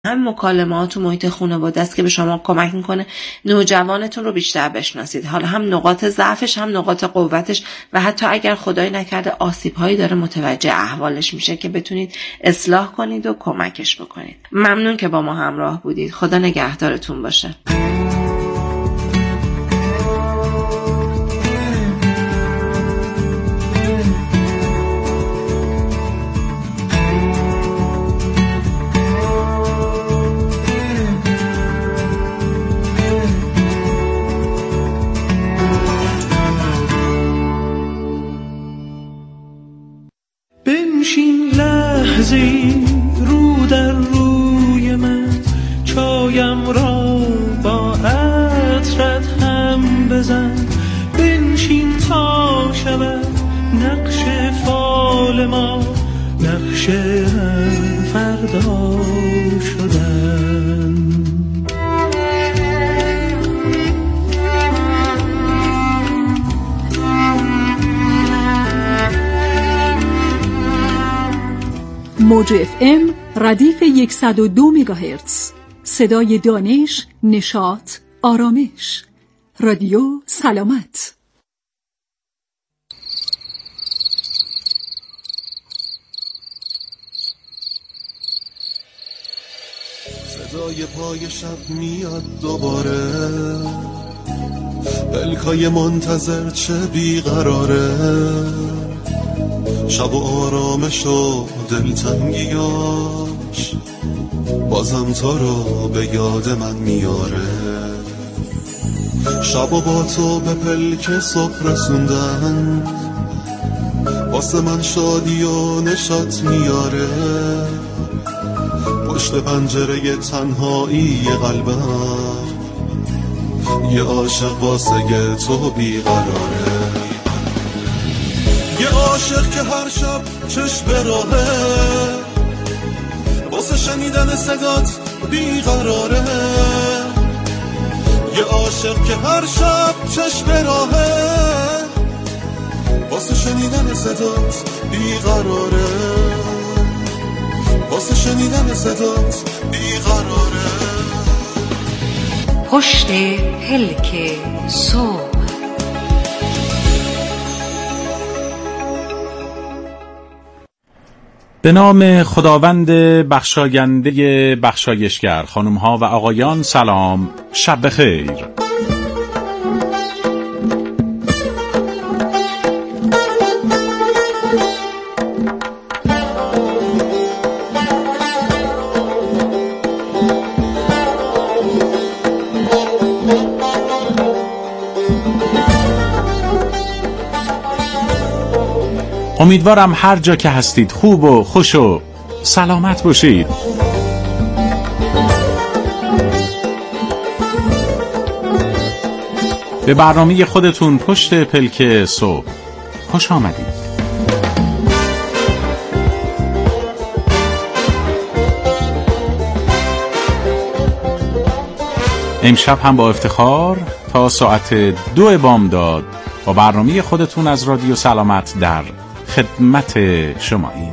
هم مکالمات و محیط خانواده است که به شما کمک میکنه نوجوانتون رو بیشتر بشناسید. حالا هم نقاط ضعفش هم نقاط قوتش و حتی اگر خدای نکرده آسیب‌هایی داره متوجه احوالش میشه که بتونید اصلاح کنید و کمکش بکنید. ممنون که با ما همراه بودید. خدا نگهدارتون باشه. بنشین لحظی رو در روی من، چایم را با عطرت هم بزن. بنشین تا شود نقش فال ما، نقش هم فردا شدن. موج FM ردیف 102 مگاهرتز، صدای دانش، نشاط، آرامش. رادیو سلامت. صدای پای شب میاد دوباره، پلکای منتظر چه بیقراره. شب و آرامش و دلتنگیاش بازم تو رو به یاد من میاره. شب و با تو به پلک صبح رسوندن، واسه من شادی و نشاط میاره. پشت پنجره تنهایی قلبم یه عاشق واسه تو بیقراره. یه عاشق که هر شب چشم به راهه، واسه شنیدن صدات بیقراره. یه عاشق که هر شب چشم به راهه، واسه شنیدن صدات بیقراره. واسه شنیدن صدات بیقراره. پشت پلک صبح. به نام خداوند بخشاینده بخشایشگر. خانم ها و آقایان سلام، شب بخیر. امیدوارم هر جا که هستید خوب و خوش و سلامت باشید. به برنامه خودتون پشت پلک صبح خوش آمدید. امشب هم با افتخار تا ساعت 2 بامداد با برنامه خودتون از رادیو سلامت در خدمت شما این.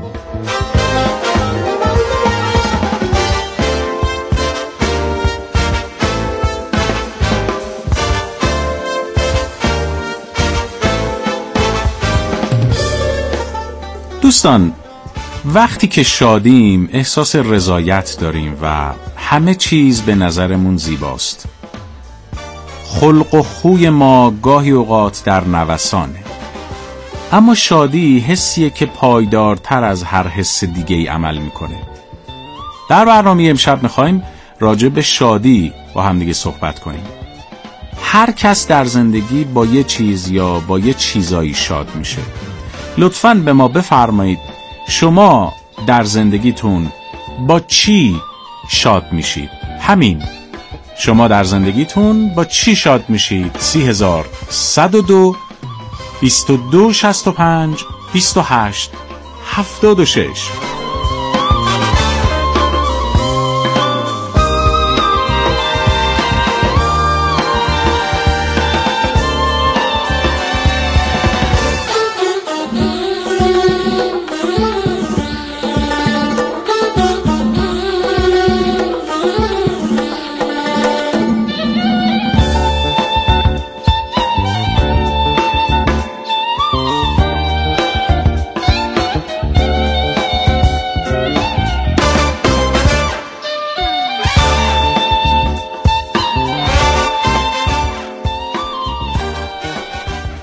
دوستان، وقتی که شادیم احساس رضایت داریم و همه چیز به نظرمون زیباست. خلق و خوی ما گاهی اوقات در نوسانه، اما شادی حسیه که پایدارتر از هر حس دیگه‌ای عمل میکنه. در برنامه امشب میخوایم راجع به شادی با هم دیگه صحبت کنیم. هر کس در زندگی با یه چیز یا با یه چیزایی شاد میشه. لطفاً به ما بفرمایید شما در زندگیتون با چی شاد میشید؟ همین، شما در زندگیتون با چی شاد میشید؟ 30102 2265 28 76.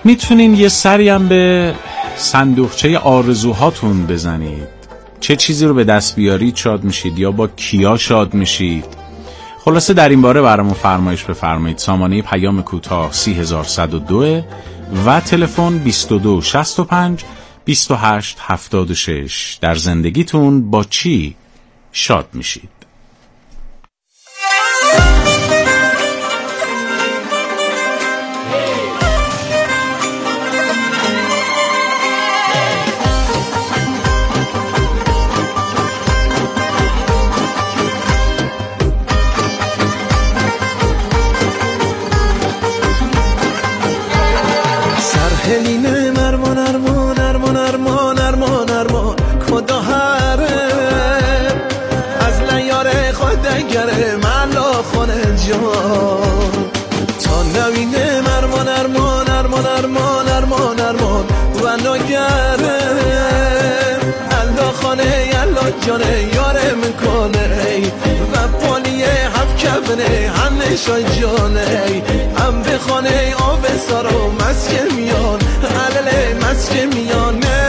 میتونین یه سری هم به صندوقچه آرزوهاتون بزنید. چه چیزی رو به دست بیارید شاد میشید یا با کیا شاد میشید. خلاصه در این باره برامون فرمایش بفرمایید. سامانه پیام کوتاه 30102 و تلفن 2265 2876. در زندگیتون با چی شاد میشید؟ سرهلینه مرمان ارمان ارمان ارمان ارمان ارمان کدا هره از لیاره خودگره ملا خانه جان تا نوینه مرمان ارمان ارمان ارمان ارمان ارمان و نگره الله خانه الله جانه یاره میکنه و پالیه هفت کبنه هم نشای جانه هم به خانه آب سارا مسکه میان علله مسکه میانه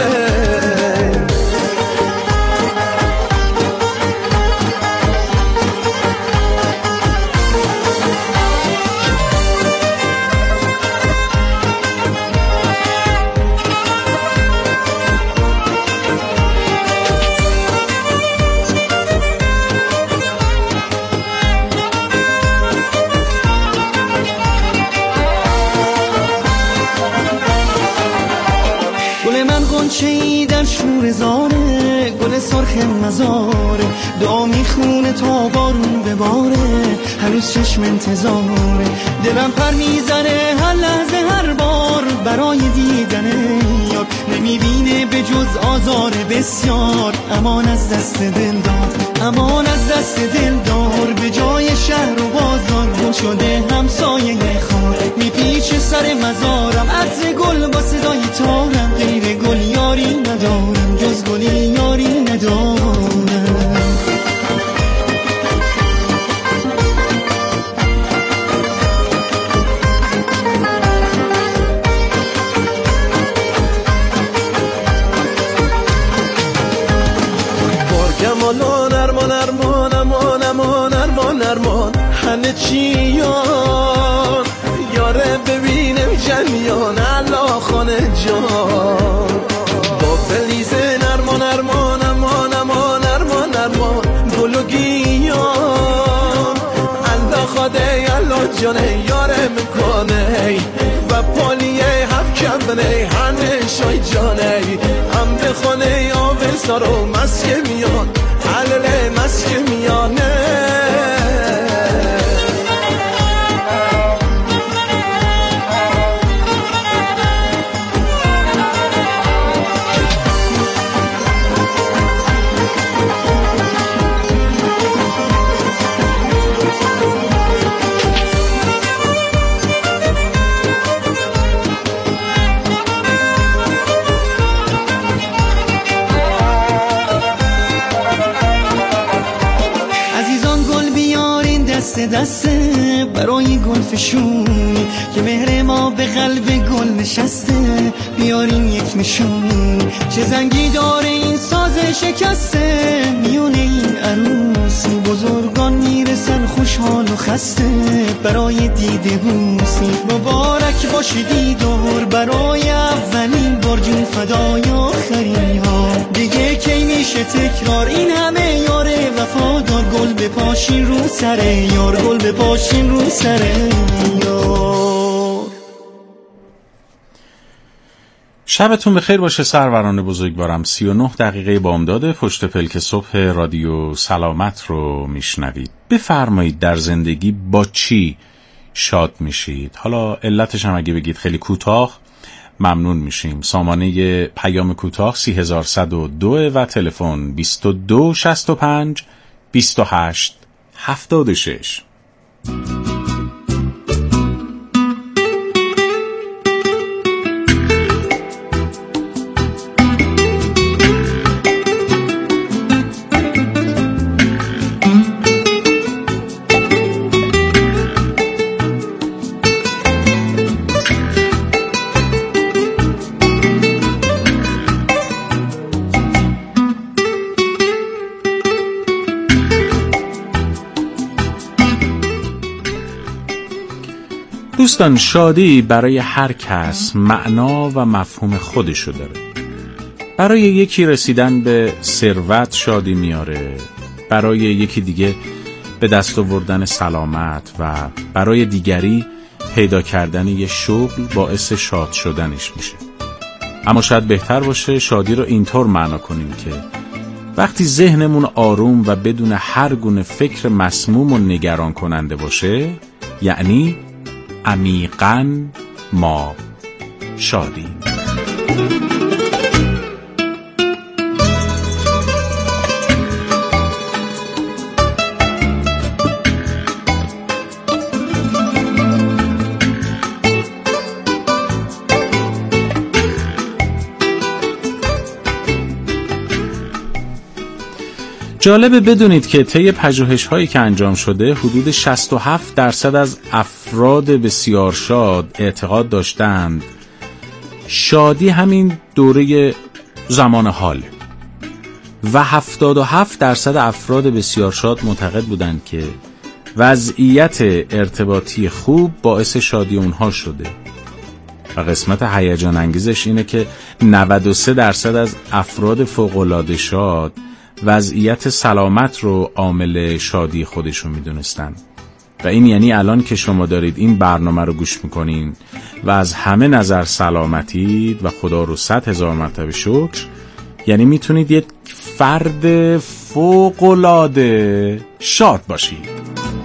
چی در شور زاره گل سرخ مزاره دعا میخونه تا بارون بباره هنوز چشم انتظاره دلم پر میزنه هر لحظه هر بار برای دیدن یار نمیبینه به جز آزار بسیار امان از دست دل دار امان از دست دل دار به جای شهر و بازار گل شده همسایه خار میپیچه سر مزارم عطر گل با صدای تارم غیر گل یاری ندارم جز گلی یاری ندارم بارگمالان ارمان ارمان امان امان ارمان ارمان همه چیان یاره ببینم جمیان الله خانه جان با فلیزه نرمان ارمان امان امان ارمان ارمان گل و گیان الله خاده الله جانه یاره میکنه و پالیه هفت کبنه همه شای جانه هم به خانه آب سارو مسکه میان علله مسکه میانه دسته برای گل فشونی که مهر ما به قلب گل نشسته بیارین یک نشونی چه زنگی داره این ساز شکسته میونه این عروسی بزرگان میرسن خوشحال و خسته برای دیده بوسی مبارک باشه دیدار برای اولین بار جون فدای آخرین ها دیگه کی میشه تکرار این همه یاره وفادار گل بپاشین رو سر یار گل بپاشین رو سر یار. شبتون بخیر باشه سروران بزرگوارم. 39 دقیقه بامداد پشت پلک صبح رادیو سلامت رو میشنوید. بفرمایید در زندگی با چی شاد میشید؟ حالا علتش هم اگه بگید خیلی کوتاه ممنون میشیم. سامانه پیام کوتاه 30102 و تلفن 2265 2876. دوستان، شادی برای هر کس معنا و مفهوم خودشو داره. برای یکی رسیدن به ثروت شادی میاره، برای یکی دیگه به دست آوردن سلامت و برای دیگری پیدا کردن یه شغل باعث شاد شدنش میشه. اما شاید بهتر باشه شادی رو اینطور معنا کنیم که وقتی ذهنمون آروم و بدون هر گونه فکر مسموم و نگران کننده باشه، یعنی عمیقاً ما شادیم. جالبه بدونید که طی پژوهش‌هایی که انجام شده حدود 67% از افراد بسیار شاد اعتقاد داشتند شادی همین دوره زمان حال و 77% افراد بسیار شاد معتقد بودند که وضعیت ارتباطی خوب باعث شادی اونها شده. و قسمت هیجان انگیزش اینه که 93% از افراد فوق‌العاده شاد وضعیت سلامت رو عامل شادی خودشون میدونستن. و این یعنی الان که شما دارید این برنامه رو گوش میکنین و از همه نظر سلامتید و خدا رو 100,000 مرتبه شکر، یعنی میتونید یک فرد فوق‌العاده شاد باشید.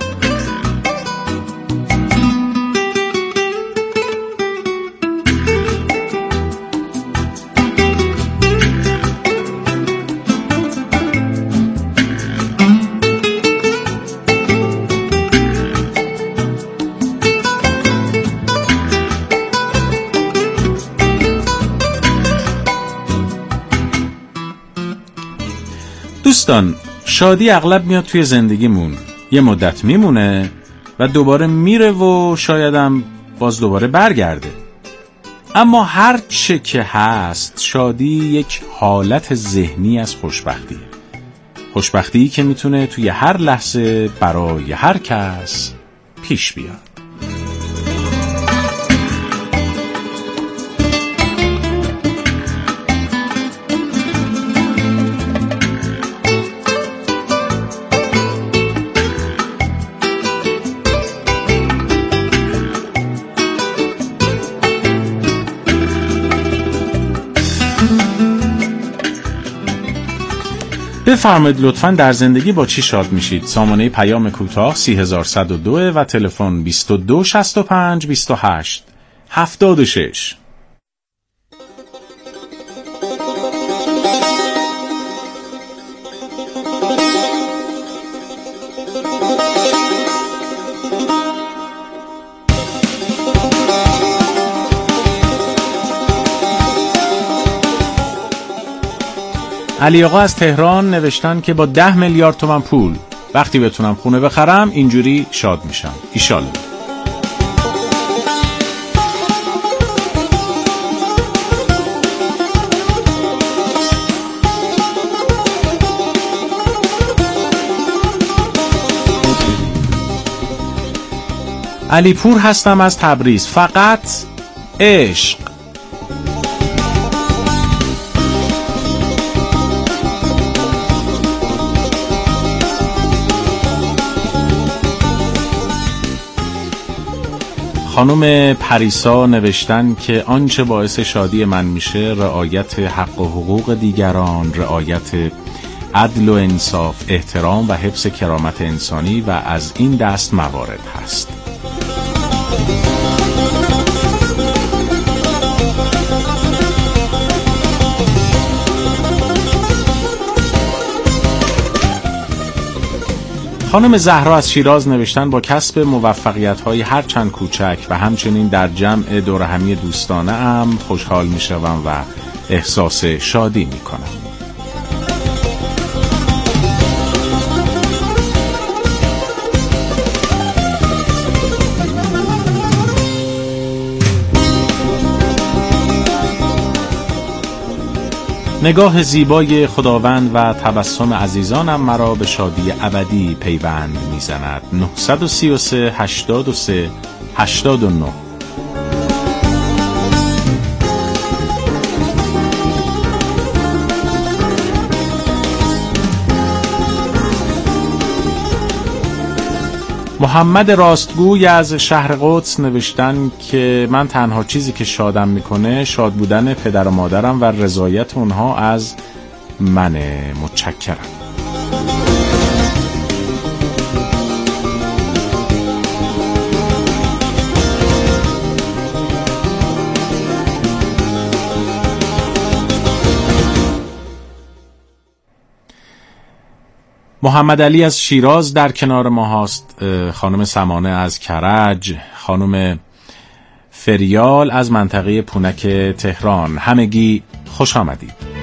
دوستان، شادی اغلب میاد توی زندگیمون، یه مدت میمونه و دوباره میره و شایدم باز دوباره برگرده. اما هر چه که هست، شادی یک حالت ذهنی از خوشبختیه. خوشبختی که میتونه توی هر لحظه برای هر کس پیش بیاد. بفرمایید لطفاً در زندگی با چی شاد میشید؟ سامانه پیام کوتاه 3102 و تلفن 22 65 28 76. علی آقا از تهران نوشتن که با 10 میلیارد تومان پول وقتی بتونم خونه بخرم اینجوری شاد میشم. ایشالله. علی پور هستم از تبریز. فقط عشق. خانم پریسا نوشتن که آنچه باعث شادی من میشه رعایت حق و حقوق دیگران، رعایت عدل و انصاف، احترام و حفظ کرامت انسانی و از این دست موارد هست. خانم زهرا از شیراز نوشتن با کسب موفقیت‌های هر چند کوچک و همچنین در جمع دور همی دوستانه ام خوشحال می‌شوم و احساس شادی می‌کنم. نگاه زیبای خداوند و تبسم عزیزانم مرا به شادی ابدی پیوند میزند. 933 83 89. محمد راستگوی از شهر قدس نوشتن که من تنها چیزی که شادم میکنه شاد بودن پدر و مادرم و رضایت اونها از منه. متشکرم. محمد علی از شیراز در کنار ما هست، خانم سمانه از کرج، خانم فریال از منطقه پونک تهران. همگی خوش آمدید.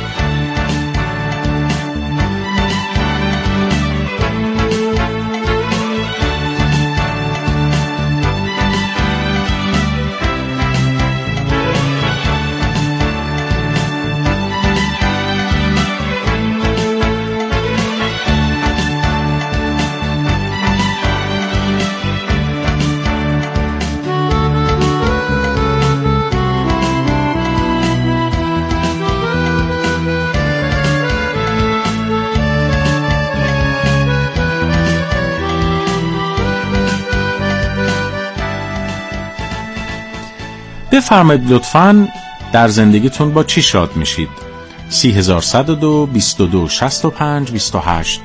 بفرمایید لطفاً در زندگیتون با چی شاد میشید؟ 3102 22 65 28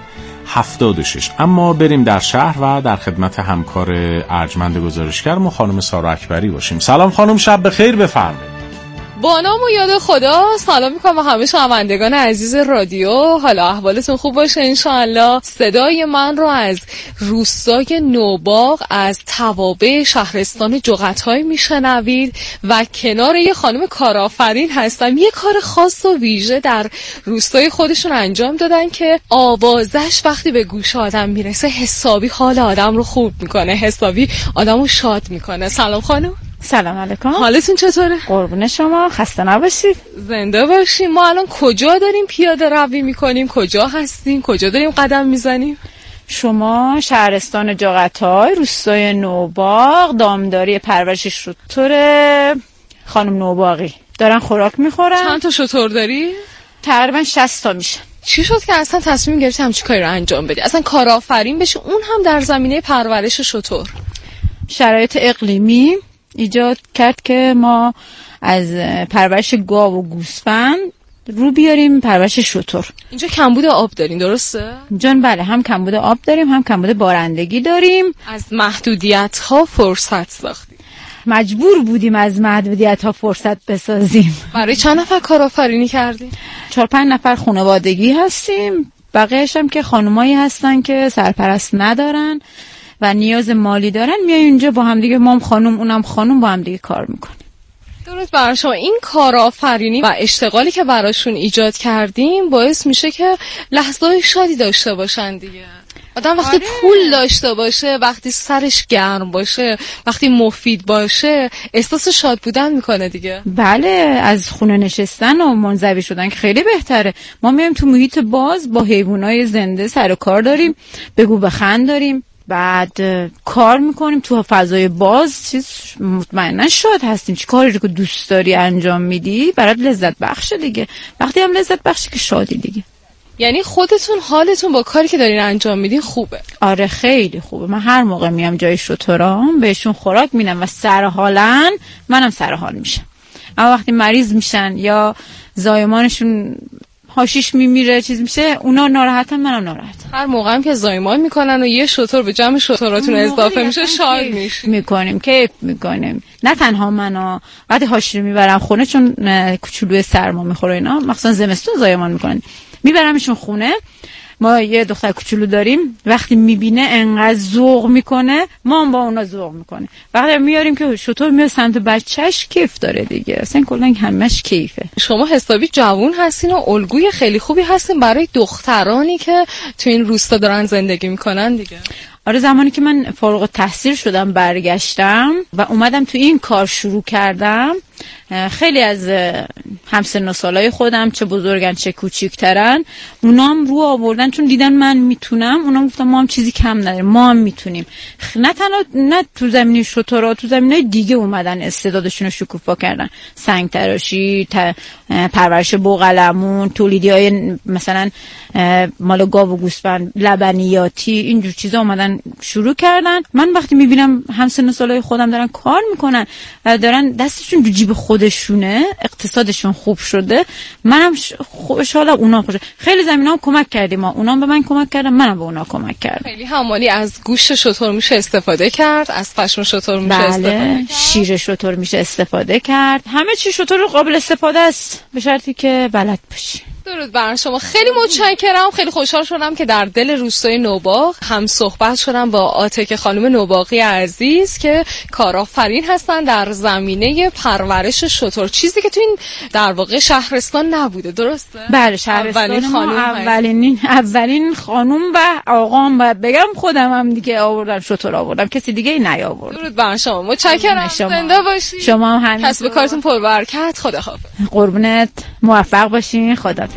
76. اما بریم در شهر و در خدمت همکار ارجمند گزارشگرم خانم سارا اکبری باشیم. سلام خانم، شب بخیر. بفرمایید. با نام و یاد خدا سلام میکنم به همه شنوندگان عزیز رادیو. حالا احوالتون خوب باشه انشاءالله. صدای من رو از روستای نوباغ از توابع شهرستان جغت‌های میشنوید و کنار یه خانم کارآفرین هستم. یه کار خاص و ویژه در روستای خودشون انجام دادن که آوازش وقتی به گوش آدم میرسه حسابی حال آدم رو خوب میکنه، حسابی آدم رو شاد میکنه. سلام خانم. سلام علیکم. حالتون چطوره؟ قربون شما، خسته نباشید. زنده باشیم. ما الان کجا داریم پیاده روی میکنیم؟ کجا هستیم؟ کجا داریم قدم میزنیم؟ شما شهرستان جغت‌های، روستای نوباغ، دامداری پرورش شتر خانم نوباغی دارن خوراک میخورن. چند تا شتر داری؟ تقریبا 60 تا میشن. چی شد که اصلا تصمیم گرفتی همچین کاری رو انجام بدی؟ اصلا کارآفرین بشی، اون هم در زمینه پرورش شتر. شرایط اقلیمی ایجاد کرد که ما از پرورش گاو و گوسفند رو بیاریم پرورش شتر. اینجا کمبود آب داریم درسته؟ جان بله، هم کمبود آب داریم هم کمبود بارندگی داریم. از محدودیت ها فرصت ساختیم. مجبور بودیم از محدودیت ها فرصت بسازیم. برای چند نفر کارآفرینی کردیم؟ 4-5 نفر خانوادگی هستیم. بقیه‌اش هم که خانمایی هستن که سرپرست ندارن و نیاز مالی دارن، میای اینجا با هم دیگه، ما هم خانم اونم خانم با هم دیگه کار میکنیم. درست. برای شما این کارآفرینی و اشتغالی که براشون ایجاد کردیم باعث میشه که لحظه‌های شادی داشته باشن دیگه. آدم وقتی پول داشته باشه، وقتی سرش گرم باشه، وقتی مفید باشه، احساس شاد بودن میکنه دیگه. بله، از خونه نشستن و منزوی شدن که خیلی بهتره. ما میایم تو محیط باز با حیوانای زنده سر و کار داریم، بگو بخند داریم، بعد کار میکنیم تو فضای باز. چیز مطمئنا شاد هستیم. چی کاری رو که دوست داری انجام میدی برات لذت بخشه دیگه. وقتی هم لذت بخشه که شادی دیگه. یعنی خودتون حالتون با کاری که دارین انجام میدین خوبه؟ آره خیلی خوبه. من هر موقع میام جای شترام بهشون خوراک میدم و سرحالن، منم سرحال میشم. اما وقتی مریض میشن یا زایمانشون هاشیش میمیره چیز میشه، اونا ناراحتن، منم ناراحتم. هر موقع هم که زایمان میکنن و یه شتر به جمع شتراتون اضافه میشه شاد میکنیم، کیف میکنیم. نه تنها منا، وقتی هاشی رو میبرم خونه چون کوچولو سرما میخوره اینا، مخصوصا زمستون زایمان میکنن، میبرمشون خونه. ما یه دختر کوچولو داریم، وقتی میبینه انقدر ذوق میکنه، ما هم با اونا ذوق میکنه. وقتی میاریم که شطور میاد سمت بچهش، کیف داره دیگه. اصلا کلا همش کیفه. شما حسابی جوون هستین و الگوی خیلی خوبی هستین برای دخترانی که تو این روستا دارن زندگی میکنن دیگه. آره، زمانی که من فارغ التحصیل شدم برگشتم و اومدم تو این کار شروع کردم، خیلی از همسن و سالای خودم چه بزرگن چه کوچیکترن اونام رو آوردن چون دیدن من میتونم، اونام گفتن ما هم چیزی کم نداریم، ما هم میتونیم. نه تنها نه تو زمینه شترها، تو زمینه دیگه اومدن استعدادشون رو شکوفا کردن، سنگ تراشی، پرورش بوقلمون، تولیدی‌های مثلا مال گاو و گوسفند، لبنیاتی، اینجور چیزا اومدن شروع کردن. من وقتی میبینم همسن و سالای خودم دارن کار میکنن و دارن دستشون تو جیب خودشونه، اقتصادشون خوب شده، منم خوشحالم، اونا خوشحال. خیلی زمینا کمک کردیم ما، اونا به من کمک کردن، منم به اونا کمک کردم. خیلی همانی از گوشت شتر میشه استفاده کرد، از پشم شتر میشه استفاده کرد، شیر شتر میشه استفاده کرد، همه چی شتر قابل استفاده است به شرطی که بلد باشی. درود بر شما. خیلی متشکرم. خیلی خوشحال شدم که در دل روستای نوباغ هم صحبت شدم با عاتکه خانم نوباغی عزیز که کارآفرین هستن در زمینه پرورش شتر، چیزی که تو این در واقع شهرستان نبوده. درسته؟ بله، شهرستان اولین خانم و آقام و بگم خودم هم دیگه آوردم شتر آوردم، کسی دیگه نیاورد. درود بر شما. متشکرم. زنده باشید. شما هم همین. کسب کارتون پربرکت. خداحافظ. قربونت، موفق باشین. خداحافظ.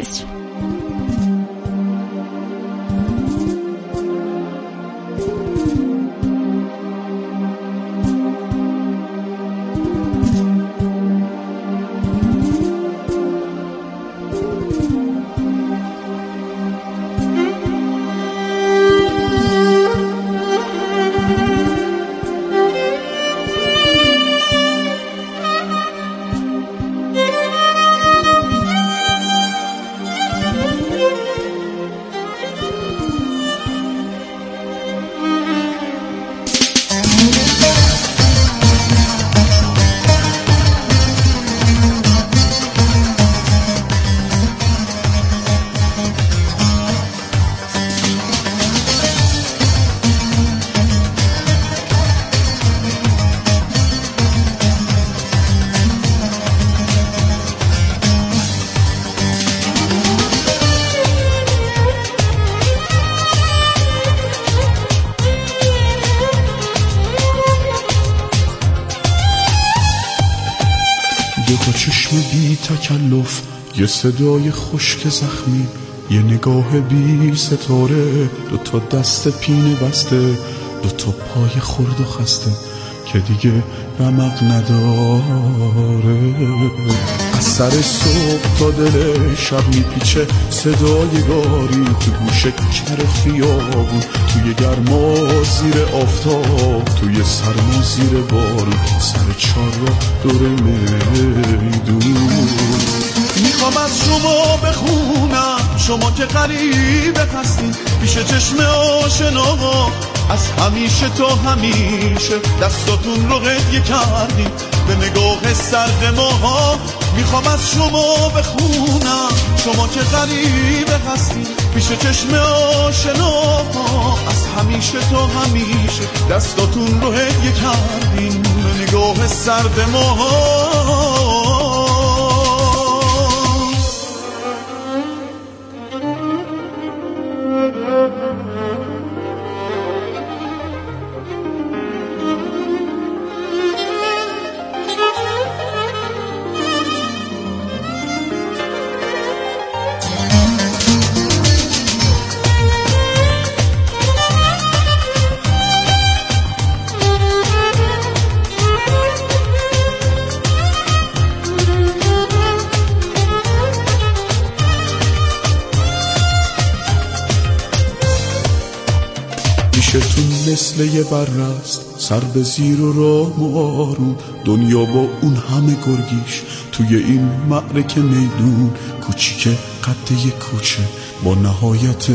دوتا چشم بی تکلف، یه صدای خشک زخمی، یه نگاه بی ستاره، دوتا دست پینه بسته، دوتا پای خرد و خسته که دیگه رمق نداره. از سر صبح تا دل شب میپیچه صدای گاری، تو گوشه کر خیابون، توی گرما زیر آفتاب، توی سرما زیر بارون، سر چار را دور میدون. میخوام از شما بخونم، شما که غریبه هستین پیش چشم آشناها، از همیشه تا همیشه دستاتون رو هدیه کردین به نگاه سرد ماها. میخوام از شما بخونم، شما که غریبه هستین پیش چشم آشناها، از همیشه تا همیشه دستاتون رو هدیه کردین به نگاه سرد ماها. تو مثل یه برست، سر به زیر و راه و آروم، دنیا با اون همه گرگیش توی این معرکه میدون، کوچیک قد یه کوچه با نهایت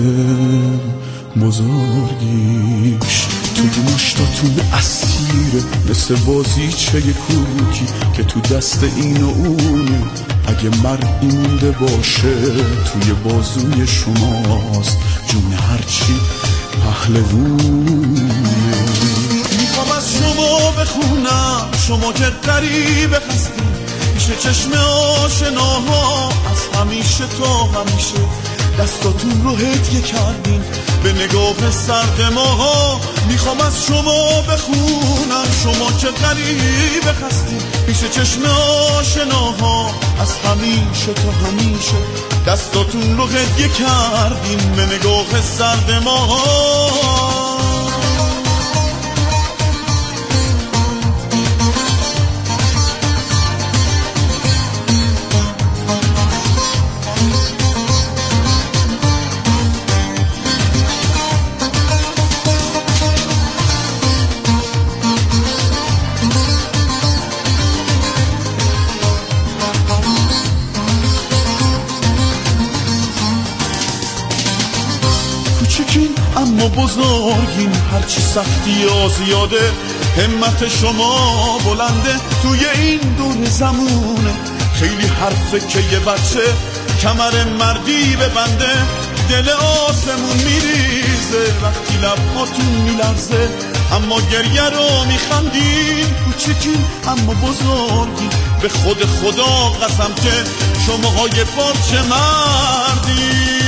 بزرگیش. توی مشتاتون اسیره مثل بازیچه کوکی که تو دست این و اونه، اگه مردی مونده باشه توی بازوی شماست، جون هرچی پهلوونه. میخوام از شما بخونم، شما که غریبه هستین پیش چشم آشناها، از همیشه تا همیشه دستاتون رو هدیه کردین به نگاه سرد ما. میخوام از شما بخونم، شما که غریبه هستین پیش چشم آشناها. از همیشه تا همیشه دستاتون رو هدیه کردین به نگاه سرد ما. اما بزرگین، هرچی سختی ها زیاده همت شما بلنده. توی این دور زمونه خیلی حرفه که یه بچه کمر مردی ببنده. دل آسمون میریزه وقتی لبهاتون میلرزه، اما گریه رو میخندین. کوچیکین اما بزرگین، به خود خدا قسم که شماهای پارچه مردین.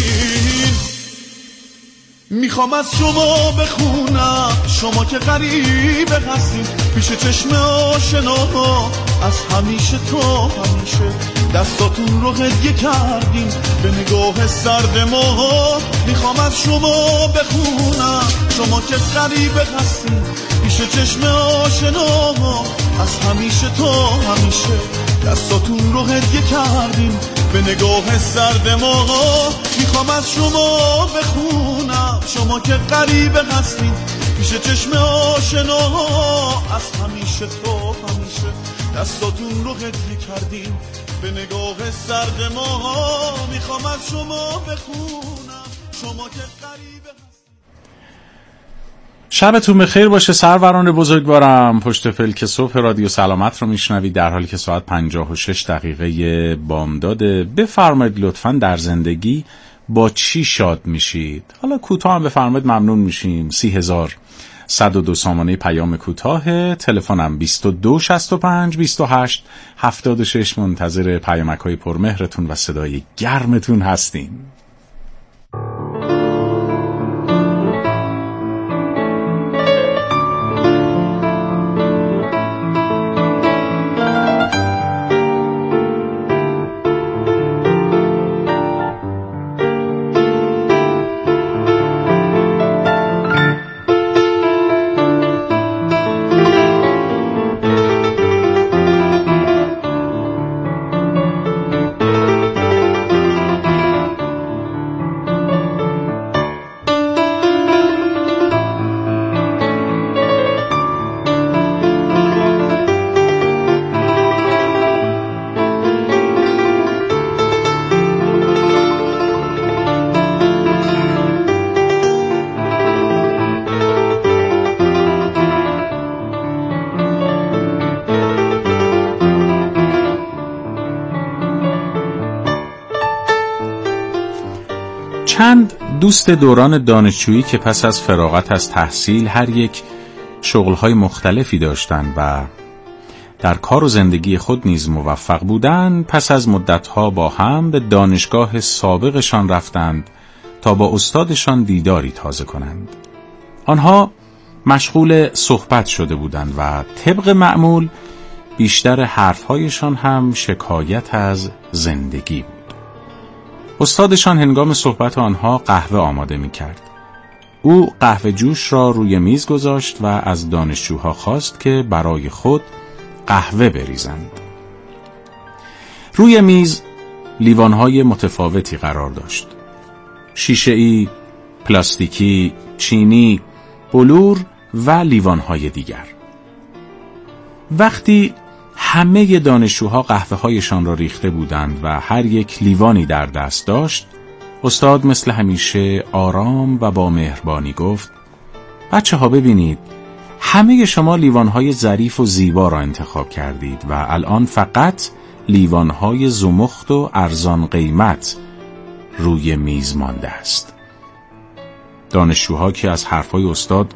میخوام از شما بخونم، شما که غریبه هستین پیش چشم آشناها. از همیشه تا همیشه دستاتون رو هدیه کردین به نگاه سرد ما. میخوام از شما بخونم، شما که غریبه هستین پیش چشم آشناها. از همیشه تا همیشه دستاتون رو هدیه کردین به نگاه سرد ما. میخوام از شما بخونم، شما که غریبه هستین پیش چشم آشناها. از همیشه تا همیشه دستاتون رو هدیه کردین به نگاه سرد ما. میخوام از شما بخونم، شما که غریبه هستین. شبتون بخیر باشه سروران بزرگوارم. پشت پلک صبح رادیو سلامت رو میشنوید در حالی که ساعت 56 دقیقه بامداده. بفرمایید لطفاً در زندگی با چی شاد میشید؟ حالا کوتاه هم بفرمایید ممنون میشیم. 30,102 سامانه پیام کوتاه، تلفنم 2265 28 76. منتظر پیامک‌های پرمهرتون و صدای گرمتون هستیم. چند دوست دوران دانشجویی که پس از فراغت از تحصیل هر یک شغل‌های مختلفی داشتند و در کار و زندگی خود نیز موفق بودند، پس از مدتها با هم به دانشگاه سابقشان رفتند تا با استادشان دیداری تازه کنند. آنها مشغول صحبت شده بودند و طبق معمول بیشتر حرفهایشان هم شکایت از زندگی بود. استادشان هنگام صحبت آنها قهوه آماده می کرد. او قهوه جوش را روی میز گذاشت و از دانشجوها خواست که برای خود قهوه بریزند. روی میز لیوانهای متفاوتی قرار داشت. شیشه‌ای، پلاستیکی، چینی، بلور و لیوانهای دیگر. وقتی همه دانشجوها قهوه‌هایشان را ریخته بودند و هر یک لیوانی در دست داشت، استاد مثل همیشه آرام و با مهربانی گفت: بچه‌ها ببینید، همه شما لیوانهای ظریف و زیبا را انتخاب کردید و الان فقط لیوانهای زمخت و ارزان قیمت روی میز مانده است. دانشجوها که از حرفهای استاد